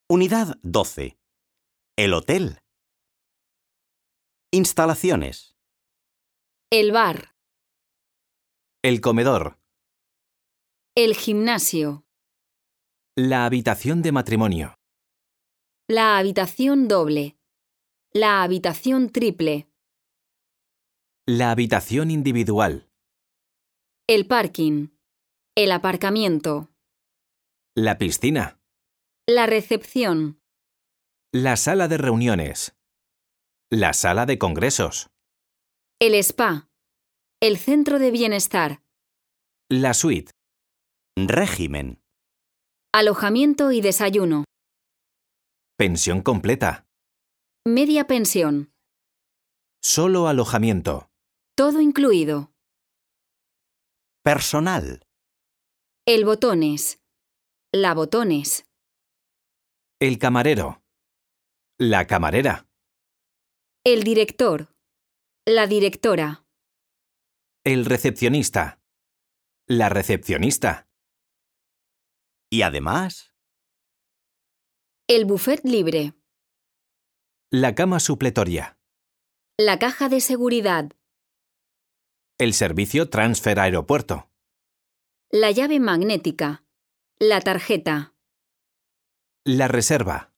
Unidad 12. El hotel. Instalaciones. El bar. El comedor. El gimnasio. La habitación de matrimonio. La habitación doble. La habitación triple. La habitación individual. El parking. El aparcamiento. La piscina. La recepción. La sala de reuniones. La sala de congresos. El spa. El centro de bienestar. La suite. Régimen. Alojamiento y desayuno. Pensión completa. Media pensión. Solo alojamiento. Todo incluido. Personal. El botones. La botones. El camarero. La camarera. El director. La directora. El recepcionista. La recepcionista. Y además, El buffet libre. La cama supletoria. La caja de seguridad. El servicio transfer aeropuerto. La llave magnética. La tarjeta. La reserva.